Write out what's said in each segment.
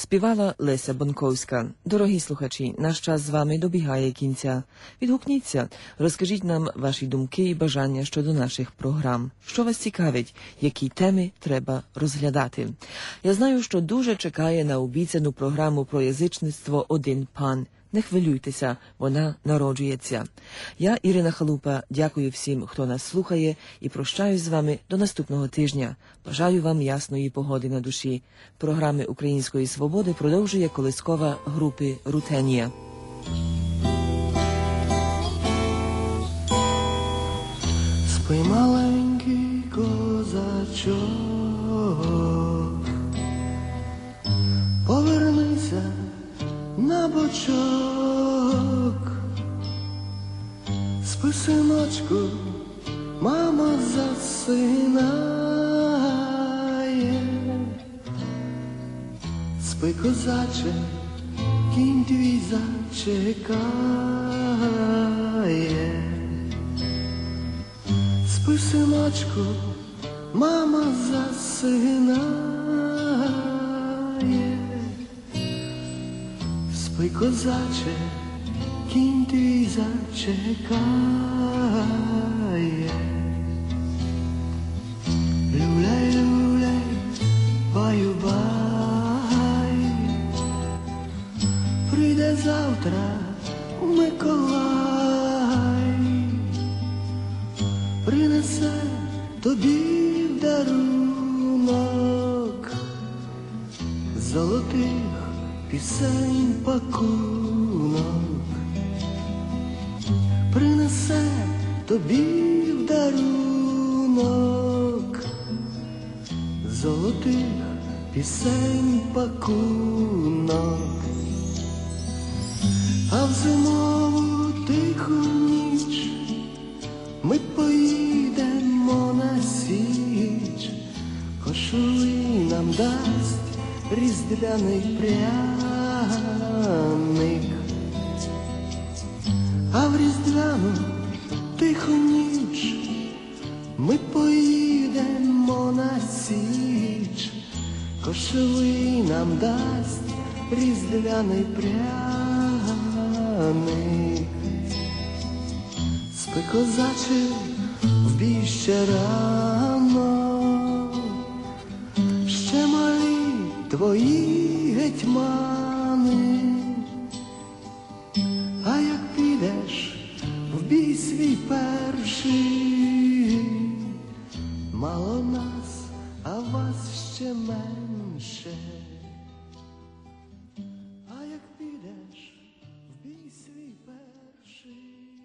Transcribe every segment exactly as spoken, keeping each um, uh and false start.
Співала Леся Бонковська. Дорогі слухачі, наш час з вами добігає кінця. Відгукніться, розкажіть нам ваші думки і бажання щодо наших програм. Що вас цікавить, які теми треба розглядати. Я знаю, що дуже чекає на обіцяну програму про язичництво «Один пан». Не хвилюйтеся, вона народжується. Я, Ірина Халупа, дякую всім, хто нас слухає, і прощаюсь з вами до наступного тижня. Бажаю вам ясної погоди на душі. Програми Української свободи продовжує колискова групи «Рутенія». Спи, маленький козачок, повернися на бочок. Спи, синочку, мама засинає. Спи, козаче, кінь твій зачекає. Спи, синочку, мама засинає. Спи, козаче, кінь твій зачекає. Люляй, люляй, баю-бай, прийде завтра Миколай, принесе тобі в дарунок золотих пісень пакунок. Принесе тобі в дарунок золотих пісень пакунок. А в зимову тиху ніч ми поїдемо на січ, кошовий нам дасть різдвяний пряник. А в різдвяну тиху ніч ми поїдемо на січ, кошовий нам дасть різдвяний пряник. Спи, козаче, в бій ще рано, ще малі твої гетьмани. А як підеш в бій свій перший, мало нас, а вас ще менше. А як підеш в бій свій перший.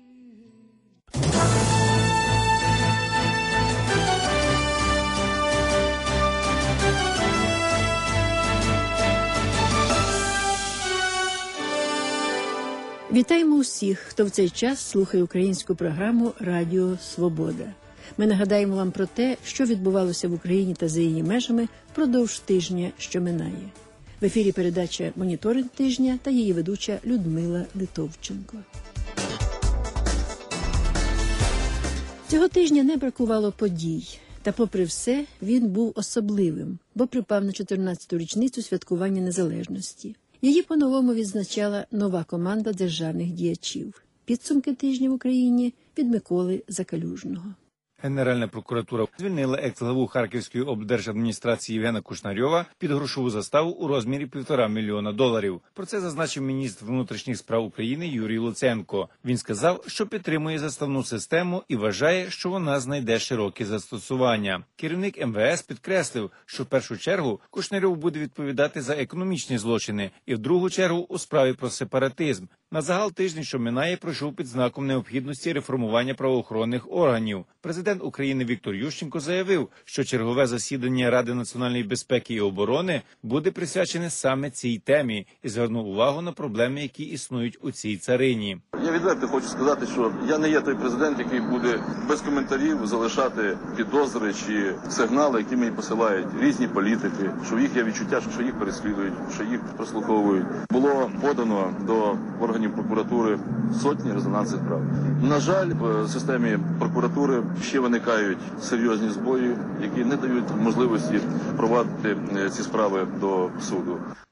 Вітаємо усіх, хто в цей час слухає українську програму «Радіо Свобода». Ми нагадаємо вам про те, що відбувалося в Україні та за її межами впродовж тижня, що минає. В ефірі передача «Моніторинг тижня» та її ведуча Людмила Литовченко. Цього тижня не бракувало подій. Та попри все, він був особливим, бо припав на чотирнадцяту річницю святкування незалежності. Її по-новому відзначала нова команда державних діячів. Підсумки тижня в Україні від Миколи Закалюжного. Генеральна прокуратура звільнила екс-главу Харківської облдержадміністрації Євгена Кушнарьова під грошову заставу у розмірі півтора мільйона доларів. Про це зазначив міністр внутрішніх справ України Юрій Луценко. Він сказав, що підтримує заставну систему і вважає, що вона знайде широке застосування. Керівник ем ве ес підкреслив, що в першу чергу Кушнарьов буде відповідати за економічні злочини і в другу чергу у справі про сепаратизм. На загал тиждень, що минає, пройшов під знаком необхідності реформування правоохоронних органів. Президент України Віктор Ющенко заявив, що чергове засідання Ради національної безпеки і оборони буде присвячене саме цій темі і звернув увагу на проблеми, які існують у цій царині. Я відверто хочу сказати, що я не є той президент, який буде без коментарів залишати підозри чи сигнали, які мені посилають різні політики, що в їх є відчуття, що їх переслідують, що їх прослуховують. Було подано до органів прокуратури сотні резонансних справ. На жаль, в системі прокуратури ще виникають серйозні збої, які не дають можливості провадити ці справи до суду.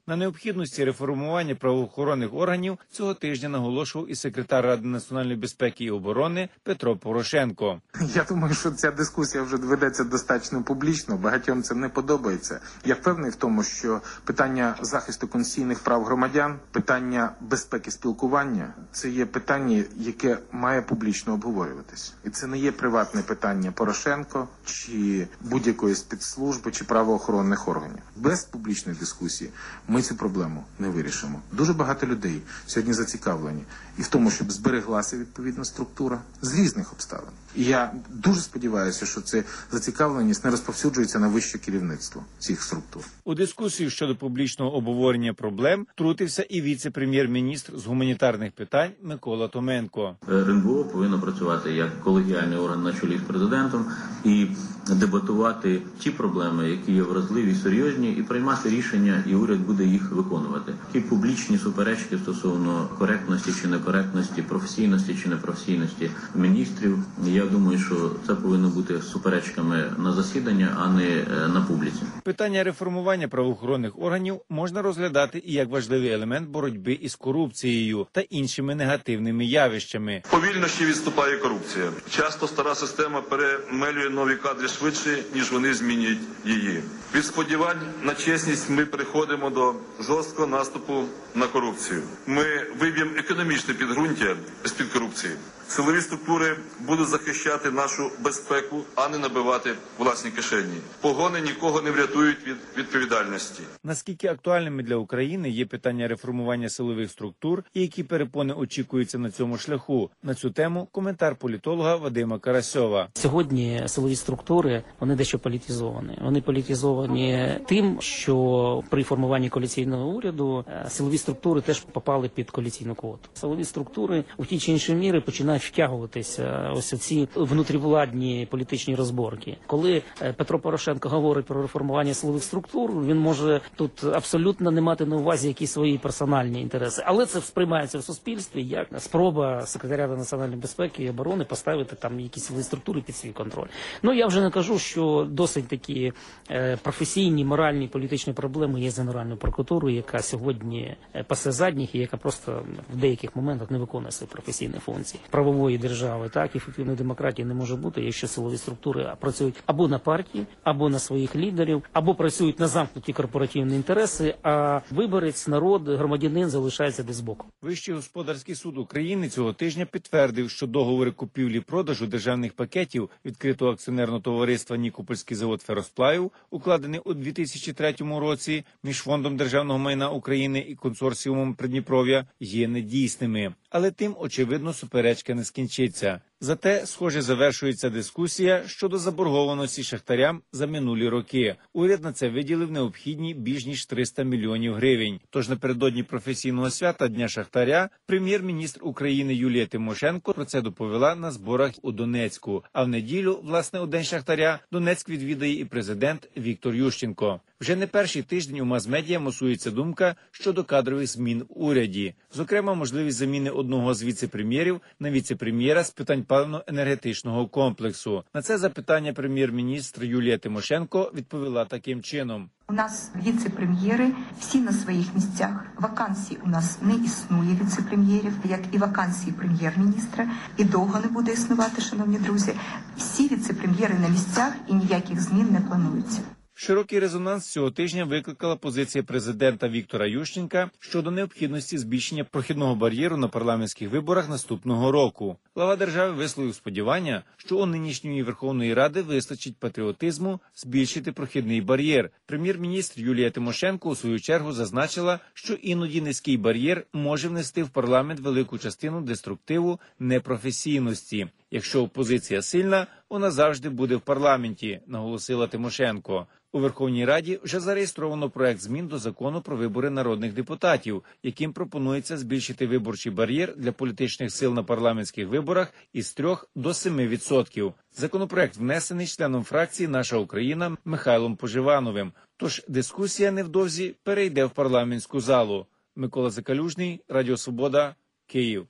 На необхідності реформування правоохоронних органів цього тижня наголошував і секретар Ради національної безпеки і оборони Петро Порошенко. Я думаю, що ця дискусія вже ведеться достатньо публічно, багатьом це не подобається. Я впевнений в тому, що питання захисту конституційних прав громадян, питання безпеки спілкування – це є питання, яке має публічно обговорюватись. І це не є приватне питання Порошенко чи будь-якої спецслужби чи правоохоронних органів. Без публічної дискусії ми цю проблему не вирішимо. Дуже багато людей сьогодні зацікавлені і в тому, щоб збереглася відповідна структура з різних обставин. І я дуже сподіваюся, що це зацікавленість не розповсюджується на вище керівництво цих структур. У дискусію щодо публічного обговорення проблем втрутився і віце-прем'єр-міністр з гуманітарних питань Микола Томенко. РНБО повинно працювати як колегіальний орган на чолі з президентом і дебатувати ті проблеми, які є вразливі, серйозні, і приймати рішення, і уряд буде їх виконувати. Ті публічні суперечки стосовно коректності чи некоректності, професійності чи непрофесійності міністрів, я думаю, що це повинно бути суперечками на засідання, а не на публіці. Питання реформування правоохоронних органів можна розглядати і як важливий елемент боротьби із корупцією та іншими негативними явищами. Повільно ще відступає корупція. Часто стара система перемелює нові кадри швидше, ніж вони змінюють її. Від сподівань на чесність ми переходимо до жорсткого наступу на корупцію. Ми виб'ємо економічне підґрунтя з-під корупції. Силові структури будуть захищати нашу безпеку, а не набивати власні кишені. Погони нікого не врятують від відповідальності. Наскільки актуальними для України є питання реформування силових структур і які перепони очікуються на цьому шляху? На цю тему коментар політолога Вадима Карасьова. Сьогодні силові структури, вони дещо політизовані. Вони політизовані тим, що при формуванні коаліційного уряду силові структури теж попали під коаліційну квоту. Силові структури у ті чи інші міри починають втягуватися ось ці внутрівладні політичні розборки. Коли Петро Порошенко говорить про реформування силових структур, він може тут абсолютно не мати на увазі якісь свої персональні інтереси. Але це сприймається в суспільстві як спроба секретаря національної безпеки і оборони поставити там якісь силові структури під свій контроль. Ну, я вже не кажу, що досить такі е, професійні, моральні, політичні проблеми є з Генеральною прокуратурою, яка сьогодні пасе задніх і яка просто в деяких моментах не виконує свої професійні функції. Правової держави, так, ефективної демократії не може бути, якщо силові структури працюють або на партії, або на своїх лідерів, або працюють на замкнуті корпоративні інтереси, а виборець, народ, громадянин залишається десь збоку. Вищий господарський суд України цього тижня підтвердив, що договори купівлі-продажу державних пакетів відкритого акціонерного товариства «Нікопольський завод феросплавів», укладений у дві тисячі третьому році між Фондом державного майна України і консорціумом Придніпров'я, є недійсними. Але тим, очевидно, суперечка не скінчиться. Зате, схоже, завершується дискусія щодо заборгованості шахтарям за минулі роки. Уряд на це виділив необхідні більш ніж триста мільйонів гривень. Тож напередодні професійного свята Дня шахтаря прем'єр-міністр України Юлія Тимошенко про це доповіла на зборах у Донецьку. А в неділю, власне, у День шахтаря, Донецьк відвідає і президент Віктор Ющенко. Вже не перший тиждень у мас-медіа мусується думка щодо кадрових змін в уряді. Зокрема, можливість заміни одного з віце-прем'єрів на віце-прем'єра з питань паливно-енергетичного комплексу. На це запитання прем'єр-міністр Юлія Тимошенко відповіла таким чином. У нас віце-прем'єри всі на своїх місцях. Вакансій у нас не існує віце-прем'єрів, як і вакансії прем'єр-міністра. І довго не буде існувати, шановні друзі. Всі віце-прем'єри на місцях і ніяких змін не планується. Широкий резонанс цього тижня викликала позиція президента Віктора Ющенка щодо необхідності збільшення прохідного бар'єру на парламентських виборах наступного року. Глава держави висловив сподівання, що у нинішньої Верховної Ради вистачить патріотизму збільшити прохідний бар'єр. Прем'єр-міністр Юлія Тимошенко у свою чергу зазначила, що іноді низький бар'єр може внести в парламент велику частину деструктиву непрофесійності. Якщо опозиція сильна, вона завжди буде в парламенті, наголосила Тимошенко. У Верховній Раді вже зареєстровано проект змін до закону про вибори народних депутатів, яким пропонується збільшити виборчий бар'єр для політичних сил на парламентських виборах із трьох до семи відсотків. Законопроект внесений членом фракції «Наша Україна» Михайлом Поживановим. Тож дискусія невдовзі перейде в парламентську залу. Микола Закалюжний, Радіо Свобода, Київ.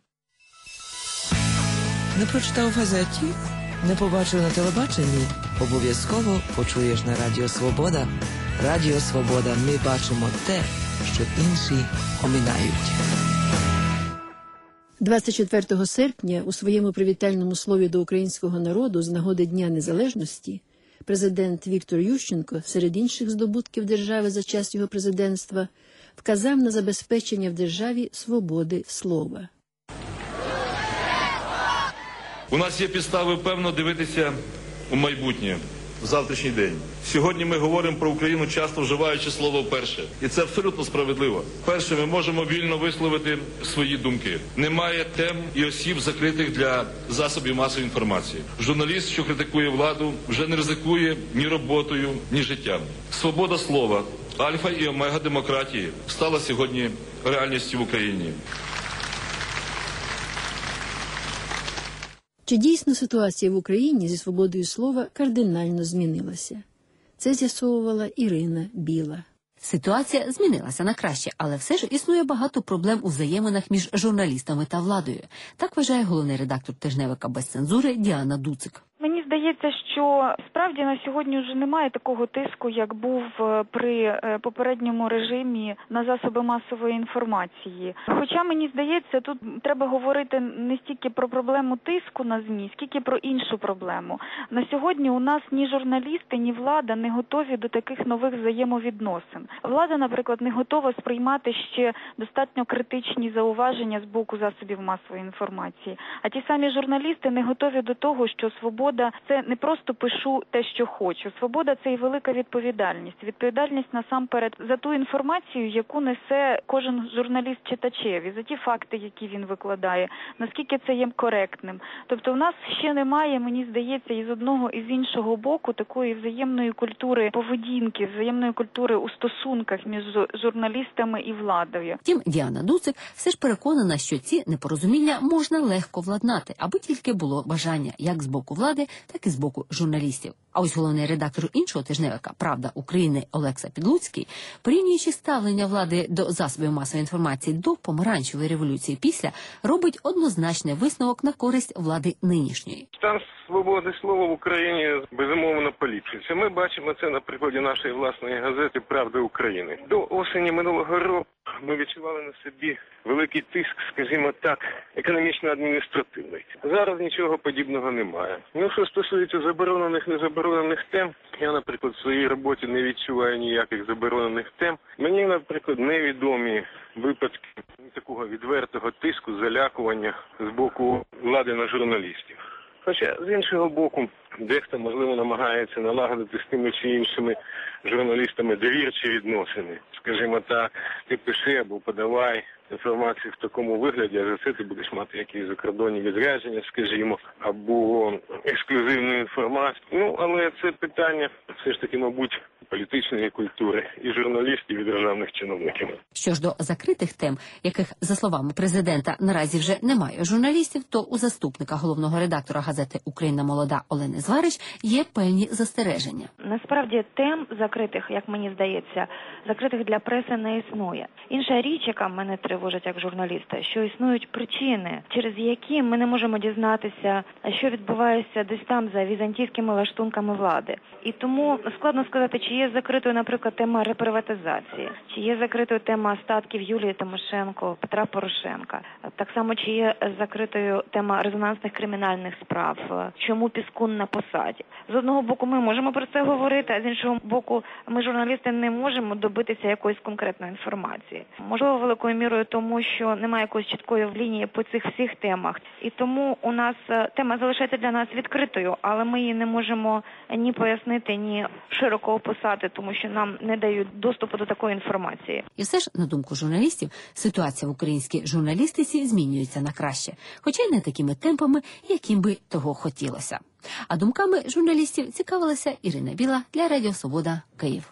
Не прочитав в газеті? Не побачив на телебаченні? Обов'язково почуєш на Радіо Свобода. Радіо Свобода. Ми бачимо те, що інші оминають. двадцять четвертого серпня у своєму привітальному слові до українського народу з нагоди Дня Незалежності президент Віктор Ющенко, серед інших здобутків держави за час його президентства, вказав на забезпечення в державі свободи слова. У нас є підстави певно дивитися у майбутнє, в завтрашній день. Сьогодні ми говоримо про Україну, часто вживаючи слово «перше». І це абсолютно справедливо. Перше, ми можемо вільно висловити свої думки. Немає тем і осіб, закритих для засобів масової інформації. Журналіст, що критикує владу, вже не ризикує ні роботою, ні життям. Свобода слова, альфа і омега демократії, стала сьогодні реальністю в Україні. Чи дійсно ситуація в Україні зі свободою слова кардинально змінилася? Це з'ясовувала Ірина Біла. Ситуація змінилася на краще, але все ж існує багато проблем у взаєминах між журналістами та владою. Так вважає головний редактор тижневика «Без цензури» Діана Дуцик. Мені здається, що справді на сьогодні вже немає такого тиску, як був при попередньому режимі на засоби масової інформації. Хоча, мені здається, тут треба говорити не стільки про проблему тиску на ЗМІ, скільки про іншу проблему. На сьогодні у нас ні журналісти, ні влада не готові до таких нових взаємовідносин. Влада, наприклад, не готова сприймати ще достатньо критичні зауваження з боку засобів масової інформації. А ті самі журналісти не готові до того, що свобода – це не просто пишу те, що хочу. Свобода – це і велика відповідальність. Відповідальність насамперед за ту інформацію, яку несе кожен журналіст читачеві, за ті факти, які він викладає, наскільки це є коректним. Тобто в нас ще немає, мені здається, і з одного, і з іншого боку такої взаємної культури поведінки, взаємної культури у стосунках між журналістами і владою. Втім, Діана Дуцик все ж переконана, що ці непорозуміння можна легко владнати, аби тільки було бажання як з боку влади, так і з боку журналістів. А ось головний редактор іншого тижневика «Правда України» Олекса Підлуцький, порівнюючи ставлення влади до засобів масової інформації до помаранчевої революції після, робить однозначний висновок на користь влади нинішньої. Стан свободи слова в Україні безумовно поліпшується. Ми бачимо це на прикладі нашої власної газети «Правда України». До осені минулого року ми відчували на собі великий тиск, скажімо так, економічно-адміністративний. Зараз нічого подібного немає. Ну, що стосується заборонених, незаборонених тем, я, наприклад, в своїй роботі не відчуваю ніяких заборонених тем. Мені, наприклад, невідомі випадки такого відвертого тиску, залякування з боку влади на журналістів. Хоча, з іншого боку, дехто, можливо, намагається налагодити з тими чи іншими журналістами довірчі відносини. Скажімо так, ти пиши або подавай інформацію в такому вигляді, а за це ти будеш мати якісь закордонні відрядження, скажімо, або ексклюзивну інформацію. Ну, але це питання все ж таки, мабуть, політичної культури і журналістів, і державних чиновників. Що ж до закритих тем, яких, за словами президента, наразі вже немає журналістів, то у заступника головного редактора газети «Україна молода» Олени Зварич є певні застереження. Насправді тем закритих, як мені здається, закритих для преси не існує. Інша річ, яка мене тривожить як журналіста, що існують причини, через які ми не можемо дізнатися, що відбувається десь там за візантійськими лаштунками влади. І тому складно сказати, чи є закритою, наприклад, тема реприватизації, чи є закритою тема статків Юлії Тимошенко, Петра Порошенка. Так само, чи є закритою тема резонансних кримінальних справ, чому Піскун на посаді. З одного боку ми можемо про це говорити, а з іншого боку ми, журналісти, не можемо добитися якоїсь конкретної інформації. Можливо, великою мірою тому, що немає якоїсь чіткої лінії по цих всіх темах. І тому у нас тема залишається для нас відкритою, але ми її не можемо ні пояснити, ні широко описати, тому що нам не дають доступу до такої інформації. І все ж, на думку журналістів, ситуація в українській журналістиці змінюється на краще, хоча й не такими темпами, яким би того хотілося. А думками журналістів цікавилася Ірина Біла для Радіо Свобода, Київ.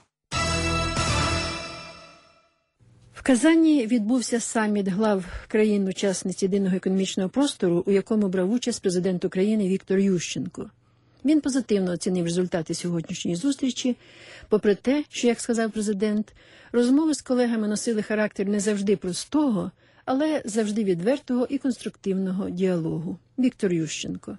В Казані відбувся саміт глав країн-учасниць єдиного економічного простору, у якому брав участь президент України Віктор Ющенко. Він позитивно оцінив результати сьогоднішньої зустрічі, попри те, що, як сказав президент, розмови з колегами носили характер не завжди простого, але завжди відвертого і конструктивного діалогу. Віктор Ющенко.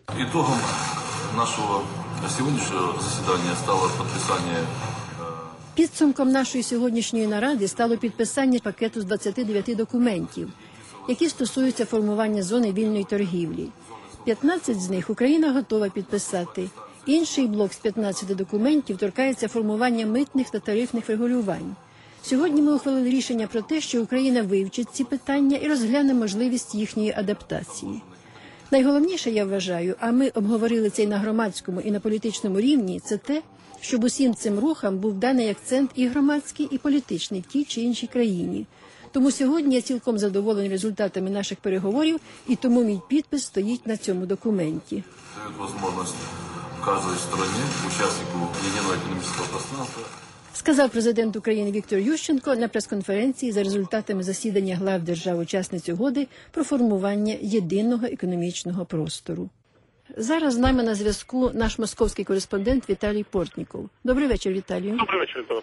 Итогом нашего сегодняшнего заседания стало подписание. Підсумком нашої сьогоднішньої наради стало підписання пакету з двадцяти дев'яти документів, які стосуються формування зони вільної торгівлі. п'ятнадцять з них Україна готова підписати. Інший блок з п'ятнадцяти документів торкається формування митних та тарифних регулювань. Сьогодні ми ухвалили рішення про те, що Україна вивчить ці питання і розгляне можливість їхньої адаптації. Найголовніше, я вважаю, а ми обговорили це і на громадському, і на політичному рівні, це те, щоб усім цим рухам був даний акцент і громадський, і політичний в тій чи іншій країні. Тому сьогодні я цілком задоволений результатами наших переговорів, і тому мій підпис стоїть на цьому документі. Можливість кожній стороні, учаснику єдиного економічного пространства, сказав президент України Віктор Ющенко на прес-конференції за результатами засідання глав держав-учасниць угоди про формування єдиного економічного простору. Зараз з нами на зв'язку наш московський кореспондент Віталій Портніков. Добрий вечір, Віталію. Добрий вечір, Віталій.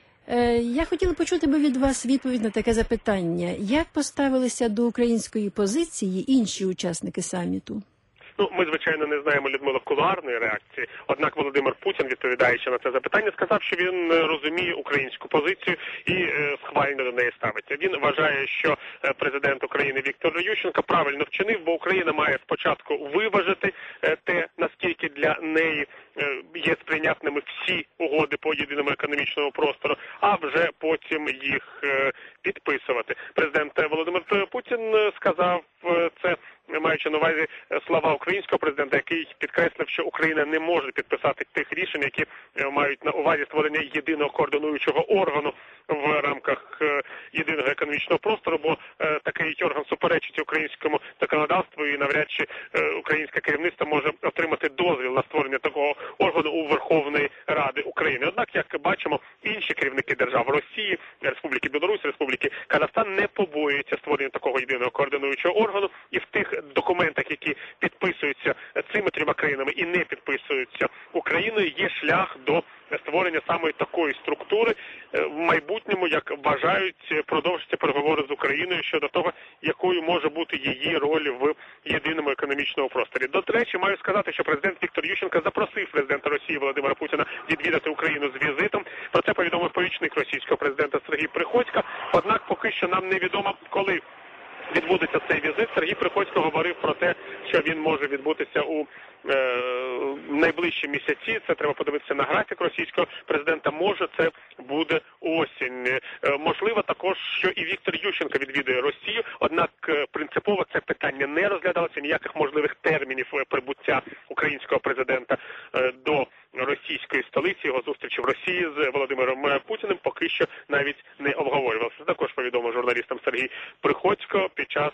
Я хотіла почути би від вас відповідь на таке запитання. Як поставилися до української позиції інші учасники саміту? Ну, ми, звичайно, не знаємо, Людмила, кулуарної реакції. Однак Володимир Путін, відповідаючи на це запитання, сказав, що він розуміє українську позицію і е, схвально до неї ставиться. Він вважає, що президент України Віктор Ющенко правильно вчинив, бо Україна має спочатку виважити е, те, наскільки для неї е, є сприйнятними всі угоди по єдиному економічному простору, а вже потім їх е, підписувати. Президент Володимир Путін сказав е, це, маючи на увазі слова українського президента, який підкреслив, що Україна не може підписати тих рішень, які мають на увазі створення єдиного координуючого органу в рамках єдиного економічного простору, бо такий орган суперечить українському законодавству і навряд чи українське керівництво може отримати дозвіл на створення такого органу у Верховної Ради України. Однак, як бачимо, інші керівники держав Росії, Республіки Білорусь, Республіки Казахстан не побоюються створення такого єдиного координуючого органу, і в тих документах, які підписуються цими трьома країнами і не підписуються Україною, є шлях до створення саме такої структури в майбутньому, як вважають, продовжаться переговори з Україною щодо того, якою може бути її роль в єдиному економічному просторі. До речі, маю сказати, що президент Віктор Ющенко запросив президента Росії Володимира Путіна відвідати Україну з візитом. Про це повідомив помічник російського президента Сергій Приходько. Однак поки що нам невідомо, коли відбудеться цей візит. Сергій Приходько говорив про те, що він може відбутися у е, найближчі місяці. Це треба подивитися на графік російського президента. Може, це буде осінь. Е, можливо, також, що і Віктор Ющенко відвідує Росію. Однак е, принципово це питання не розглядалося. Ніяких можливих термінів прибуття українського президента е, до російської столиці, його зустрічі в Росії з Володимиром Путіним поки що навіть не обговорювалося. Також повідомив журналістам Сергій Приходько під час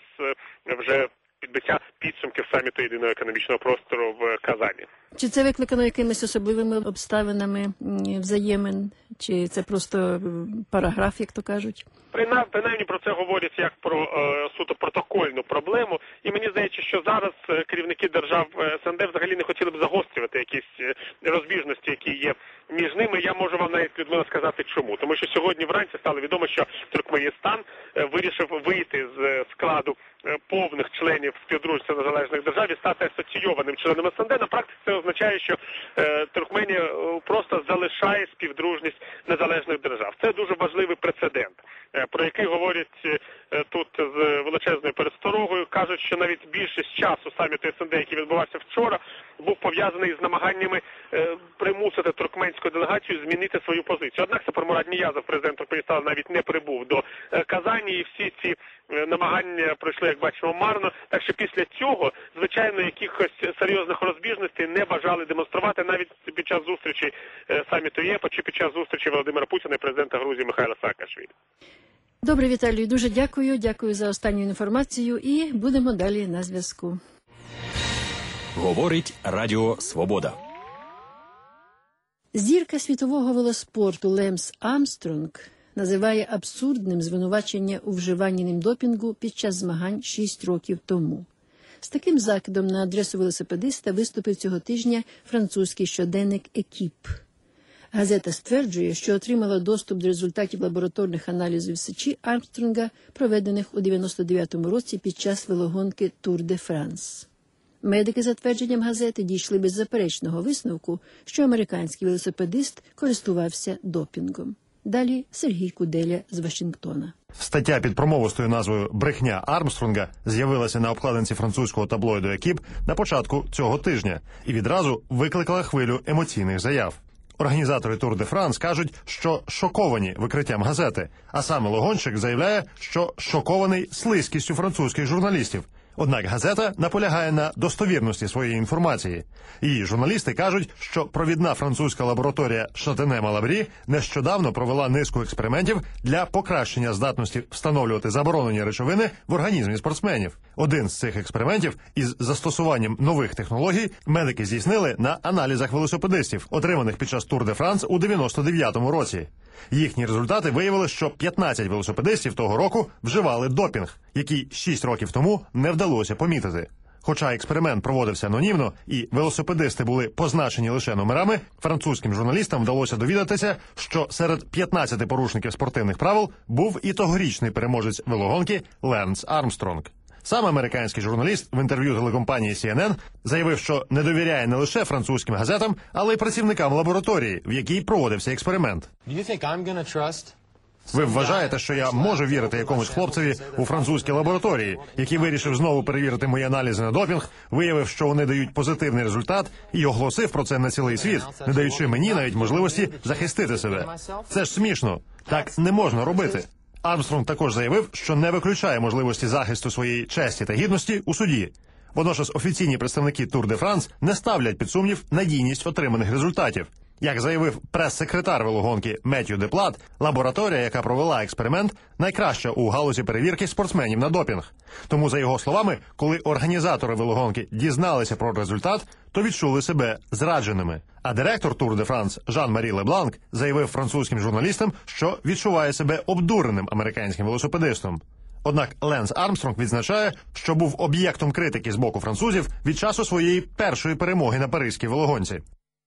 вже підбиття підсумків саміту єдиного економічного простору в Казані. Чи це викликано якимись особливими обставинами взаємин, чи це просто параграф, як то кажуть? Принаймні про це говорять як про е, суто протокольну проблему. І мені здається, що зараз керівники держав СНД взагалі не хотіли б загострювати якісь розбіжності, які є між ними. Я можу вам навіть, Людмила, сказати чому. Тому що сьогодні вранці стало відомо, що Туркменістан вирішив вийти з складу повних членів співдружності незалежних держав і стати асоційованим членом СНД. На практиці це означає, що е, Туркменія просто залишає співдружність незалежних держав. Це дуже важливий прецедент, е, про який говорять е, тут з величезною пересторогою. Кажуть, що навіть більшість часу саміту СНД, який відбувався вчора, був пов'язаний з намаганнями е, примусити туркменську делегацію змінити свою позицію. Однак Сапармурад Ніязов, президент Туркменістану, навіть не прибув до е, Казані, і всі ці е, намагання пройшли, як бачимо, марно. Так що після цього, звичайно, якихось серйозних розбіжностей не бажали демонструвати навіть під час зустрічі е, саміту ЄПА чи під час зустрічі Володимира Путіна і президента Грузії Михайла Саакашвілі. Добре, Віталію, дуже дякую. Дякую за останню інформацію і будемо далі на зв'язку. Говорить Радіо Свобода. Зірка світового велоспорту Лемс Армстронг називає абсурдним звинувачення у вживанні ним допінгу під час змагань шість років тому. З таким закидом на адресу велосипедиста виступив цього тижня французький щоденник «Екіп». Газета стверджує, що отримала доступ до результатів лабораторних аналізів сечі Армстронга, проведених у дев'яносто дев'ятому році під час велогонки Тур де Франс. Медики, за твердженням газети, дійшли беззаперечного висновку, що американський велосипедист користувався допінгом. Далі Сергій Куделя з Вашингтона. Стаття під промовистою назвою «Брехня Армстронга» з'явилася на обкладинці французького таблоїду «Екіп» на початку цього тижня і відразу викликала хвилю емоційних заяв. Організатори Тур де Франс кажуть, що шоковані викриттям газети, а саме Логонщик заявляє, що шокований слизькістю французьких журналістів. Однак газета наполягає на достовірності своєї інформації. Її журналісти кажуть, що провідна французька лабораторія Шатене-Малабрі нещодавно провела низку експериментів для покращення здатності встановлювати заборонені речовини в організмі спортсменів. Один з цих експериментів із застосуванням нових технологій медики здійснили на аналізах велосипедистів, отриманих під час Тур де Франс у дев'яносто дев'ятому році. Їхні результати виявили, що п'ятнадцять велосипедистів того року вживали допінг, який шість років тому не вдалося помітити. Хоча експеримент проводився анонімно і велосипедисти були позначені лише номерами, французьким журналістам вдалося довідатися, що серед п'ятнадцяти порушників спортивних правил був і тогорічний переможець велогонки Ленс Армстронг. Сам американський журналіст в інтерв'ю телекомпанії Сі Ен Ен заявив, що не довіряє не лише французьким газетам, але й працівникам лабораторії, в якій проводився експеримент. Ви вважаєте, що я можу вірити якомусь хлопцеві у французькій лабораторії, який вирішив знову перевірити мої аналізи на допінг, виявив, що вони дають позитивний результат і оголосив про це на цілий світ, не даючи мені навіть можливості захистити себе? Це ж смішно. Так не можна робити. Армстронг також заявив, що не виключає можливості захисту своєї честі та гідності у суді. Водночас офіційні представники Тур де Франс не ставлять під сумнів надійність отриманих результатів. Як заявив прес-секретар велогонки Меттью Деплат, лабораторія, яка провела експеримент, найкраща у галузі перевірки спортсменів на допінг. Тому, за його словами, коли організатори велогонки дізналися про результат, то відчули себе зрадженими. А директор Тур де Франс Жан-Марі Лебланк заявив французьким журналістам, що відчуває себе обдуреним американським велосипедистом. Однак Ленс Армстронг відзначає, що був об'єктом критики з боку французів від часу своєї першої перемоги на паризькій велогонці.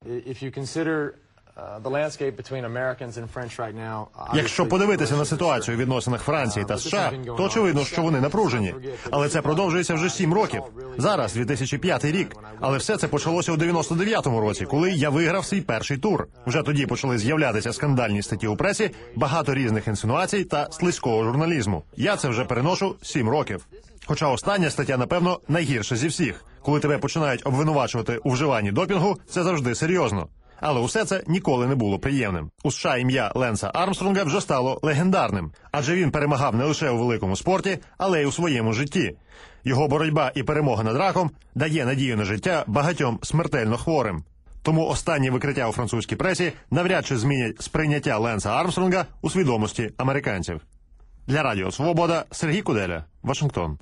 Якщо подивитися на ситуацію у відносинах Франції та США, то очевидно, що вони напружені. Але це продовжується вже сім років. Зараз дві тисячі п'ятий рік. Але все це почалося у дев'яносто дев'ятому році, коли я виграв свій перший тур. Вже тоді почали з'являтися скандальні статті у пресі, багато різних інсинуацій та слизького журналізму. Я це вже переношу сім років. Хоча остання стаття, напевно, найгірша зі всіх. Коли тебе починають обвинувачувати у вживанні допінгу, це завжди серйозно. Але усе це ніколи не було приємним. У США ім'я Ленса Армстронга вже стало легендарним, адже він перемагав не лише у великому спорті, але й у своєму житті. Його боротьба і перемога над раком дає надію на життя багатьом смертельно хворим. Тому останні викриття у французькій пресі навряд чи змінять сприйняття Ленса Армстронга у свідомості американців. Для Радіо Свобода Сергій Куделя, Вашингтон.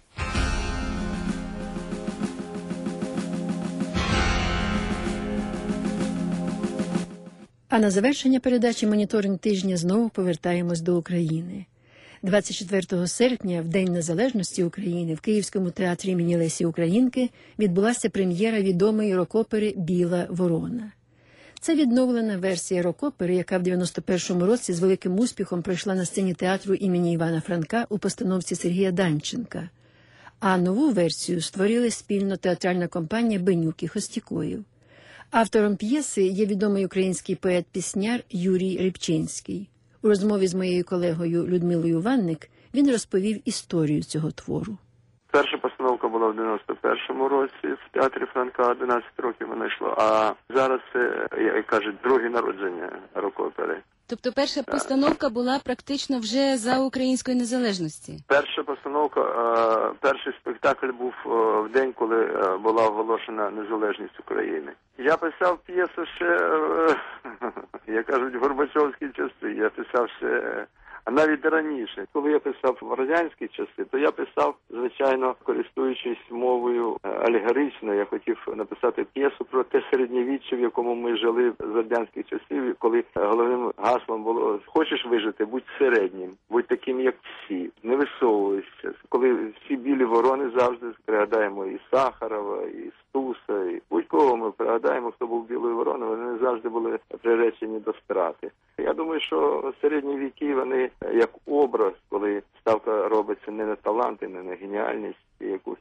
А на завершення передачі «Моніторинг тижня» знову повертаємось до України. двадцять четвертого серпня, в День Незалежності України, в Київському театрі імені Лесі Українки відбулася прем'єра відомої рок-опери «Біла ворона». Це відновлена версія рок-опери, яка в дев'яносто першому році з великим успіхом пройшла на сцені театру імені Івана Франка у постановці Сергія Данченка. А нову версію створили спільно театральна компанія «Бенюк» і Хостікоїв. Автором п'єси є відомий український поет-пісняр Юрій Рибчинський. У розмові з моєю колегою Людмилою Ванник він розповів історію цього твору. Перша постановка була в дев'яносто першому році в театрі Франка, одинадцять років вона йшла, а зараз це, як кажуть, друге народження рок-опери. Тобто перша постановка була практично вже за української незалежності? Перша постановка, перший спектакль був в день, коли була оголошена незалежність України. Я писав п'єсу ще, як кажуть, в Горбачовські часи, я писав ще... А навіть раніше, коли я писав в радянські часи, то я писав, звичайно, користуючись мовою алегоричною. Я хотів написати п'єсу про те середньовіччя, в якому ми жили з радянських часів, коли головним гаслом було «Хочеш вижити? Будь середнім, будь таким, як всі, не висовуйся». Коли всі білі ворони завжди пригадаємо і Сахарова, і Стуса, і будь-кого ми пригадаємо, хто був білою вороною, вони завжди були приречені до страти. Я думаю, що середні віки, вони як образ, коли ставка робиться не на таланти, не на геніальність якусь,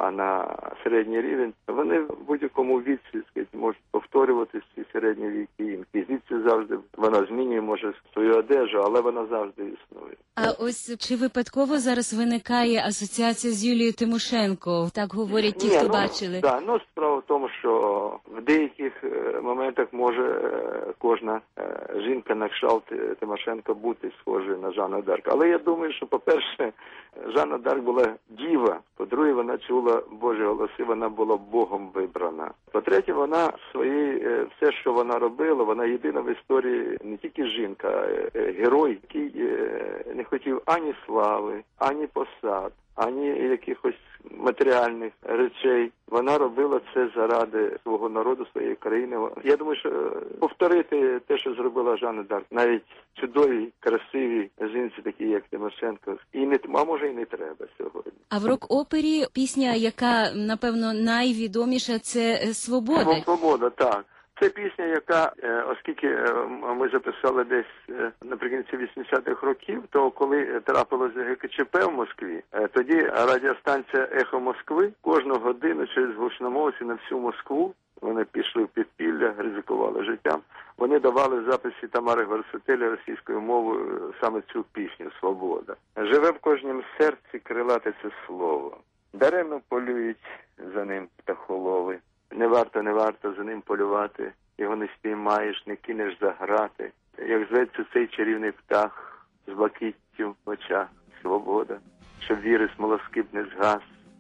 а на середній рівень, вони в будь-якому віці, скажімо, можуть повторювати ці середні віки. Інквізиція завжди, вона змінює, може, свою одежу, але вона завжди існує. А ось чи випадково зараз виникає асоціація з Юлією Тимошенко? Так говорять ті, Ні, хто ну, бачили. Да, ну, справа в тому, що в деяких е, моментах може е, кожна е, жінка на кшталт Тимошенко бути схожою на Жанну Дарк. Але я думаю, що, по-перше, Жанна Дарк була діва, по-друге, вона чула Божі голоси, вона була Богом вибрана. По-третє, вона свої, е, все, що вона робила, вона єдина в історії не тільки жінка, а е, герой, який е, не хотів ані слави, ані посад, ані якихось матеріальних речей. Вона робила це заради свого народу, своєї країни. Я думаю, що повторити те, що зробила Жанна Дарк, навіть чудові, красиві жінці, такі як Тимошенко, і не, а може і не треба сьогодні. А в рок-опері пісня, яка, напевно, найвідоміша, це «Свобода». «Свобода», так. Це пісня, яка, оскільки ми записали десь наприкінці вісімдесятих років, то коли трапилося ге ка че пе в Москві, тоді радіостанція «Ехо Москви» кожну годину через гучномовці на всю Москву, вони пішли в підпілля, ризикували життям, вони давали записи Тамари Гварцетели російською мовою саме цю пісню «Свобода». Живе в кожнім серці крилате це слово, даремно полюють за ним птахолови. Не варто, не варто за ним полювати, його не спіймаєш, не кинеш за грати. Як зветься цей чарівний птах з блакиттю в очах, свобода, щоб віри смолоскип не згас.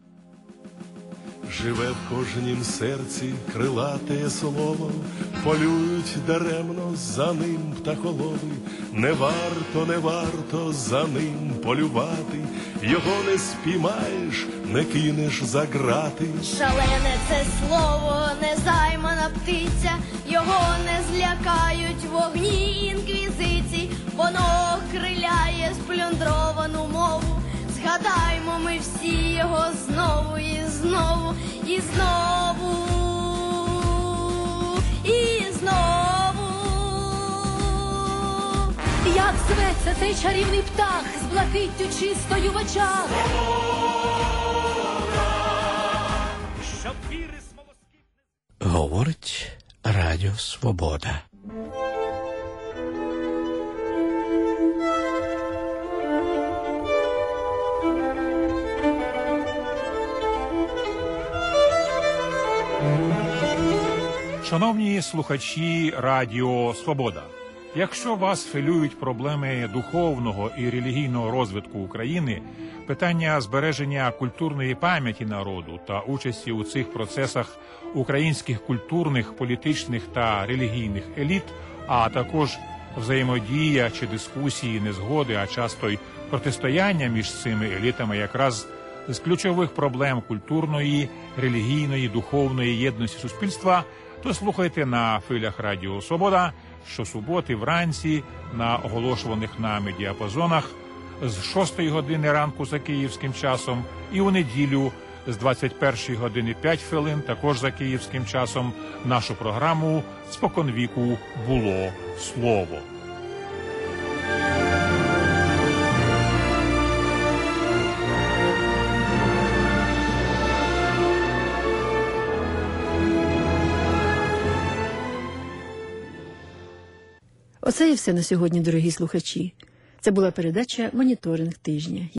Живе в кожнім серці крилате слово, полюють даремно за ним птахолови. Не варто, не варто за ним полювати, його не спіймаєш, не кинеш за грати. Шалене це слово, незаймана птиця, його не злякають вогні інквізицій, воно криляє сплюндровану мову. Згадаймо ми всі його знову і знову, і знову, і знову. Як зветься цей чарівний птах з блакиттю чистою в очах? Говорить Радіо Свобода. Шановні слухачі Радіо Свобода, якщо вас хвилюють проблеми духовного і релігійного розвитку України, питання збереження культурної пам'яті народу та участі у цих процесах українських культурних, політичних та релігійних еліт, а також взаємодія чи дискусії, незгоди, а часто й протистояння між цими елітами якраз з ключових проблем культурної, релігійної, духовної єдності суспільства, то слухайте на хвилях Радіо Свобода щосуботи вранці на оголошуваних нами діапазонах з шостої години ранку за київським часом і у неділю з двадцять першої години п'ять хвилин також за київським часом нашу програму «Споконвіку було слово». Оце і все на сьогодні, дорогі слухачі. Це була передача «Моніторинг тижня».